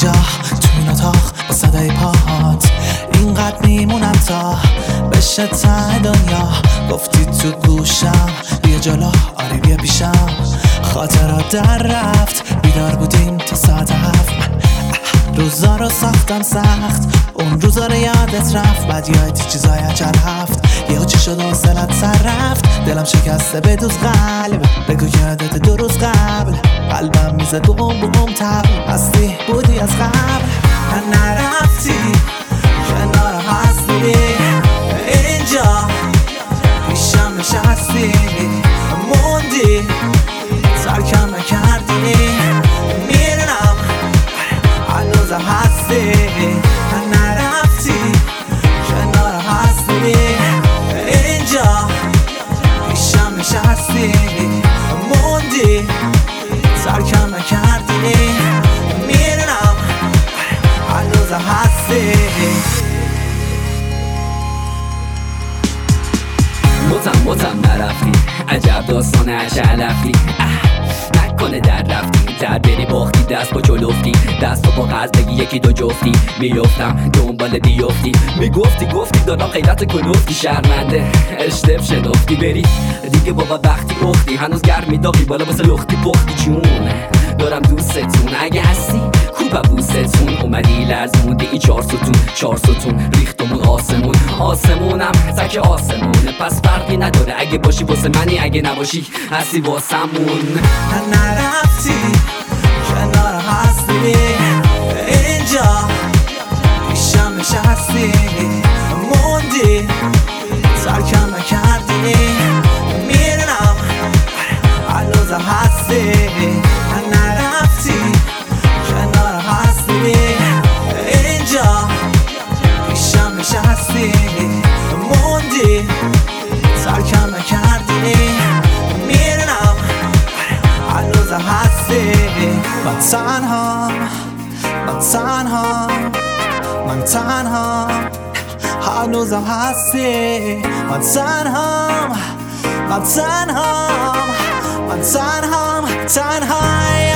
اینجا تو این اتاق با صدای پاهات اینقدر میمونم تا بشه ته دنیا. گفتی تو گوشم بیا جلو، آره بیا پیشم. خاطرات در رفت، بیدار بودیم تا ساعت 7. روزا رو ساختم سخت، اون روزا رو یادت رفت. بعد یادی چیزای عجل هفت، یهو چی شد حوصلت سر رفت. دلم شکسته بدوز قلب، بگو یادت 2 روز قبل. قلبم میزد بوم بوم تب، هستی بودی از قبل. نرفتی کنار هستی، اینجا پیشم نشستی. موندی ترکم نکردی، میرنم هنوز هستی. نرفتی کنار هستی، اینجا پیشم نشستی. موندی ترکم نکردی، میرنم هنوز هستی. متم نرفتی، عجب داستان عشلفتی. نکنه در رفتی، در بری باختی، دست با چلفتی. دست با قرض بگی 1 2 جفتی. میفتم دنبال بیفتی، میگفتی گفتی دادم غیرت کلوفتی. شرمنده اشتب شنفتی، بری دیگه بابا وقتی اختی. هنوز گرمی داغی بالا واسه لختی پختی. چون دارم دوستتون، اگه هستی کوبم بوستتون. اومدی لرزوندی این 4 ستون 4 ستون. ریختمون آسمونم تک آسمونه. پس فرقی نداره اگه باشی واسه منی، اگه نباشی هستی واسمون. نرفتی کنار هستی، اینجا پیشم نشستی. موندی ترکم نکردی، میرنم هنوز هستی. نرفتی کنار هستی، اینجا پیشم نشستی. موندی ترکم نکردی، میرنم هنوز هستی. من تنهام هنوزم هستی. من تنهام